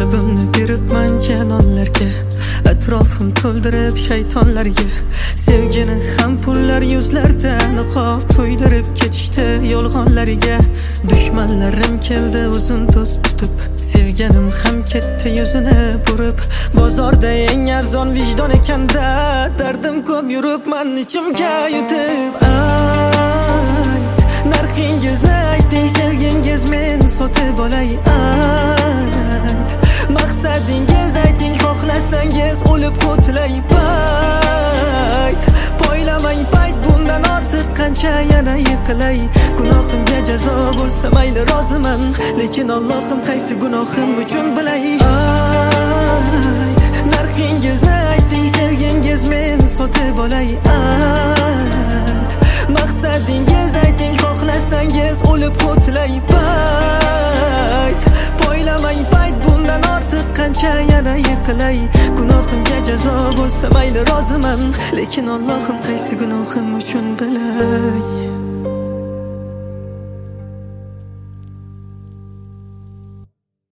qalbimni beribman janonlarga, atrofim to'ldirib shaytonlarga. Sevgini ham pullar yuzlarda niqob to'ydirib ketishdi yolg'onlariga. Dushmanlarim keldi uzun do'st tutib, sevganim ham ketdi yuzini burib. Bozorda eng arzon vijdon ekanda, dardim ko'p yuribman ichimga yutib. Ayt, narxingizni ayting, sevgingiz men sotib olay. Ayt, maqsadingiz ayting, xohlasangiz o'lib qutlay. Bayt, poylamang bayt, bundan ortiq qancha yana yiqilay. Gunohimga jazo bo'lsa mayli roziman, lekin Allohim qaysi gunohim uchun bilay. Ayt, narxingizni ayting, sevgingiz men sotib olay. Ayt, maqsadingiz ayting, xohlasangiz o'lib qutlay. Bayt, poylamang bayt, bundan ortiq qancha yana yiqilay. Gunohimga jazo bo'lsa mayli roziman, lekin Allohim qaysi gunohim uchun bilay.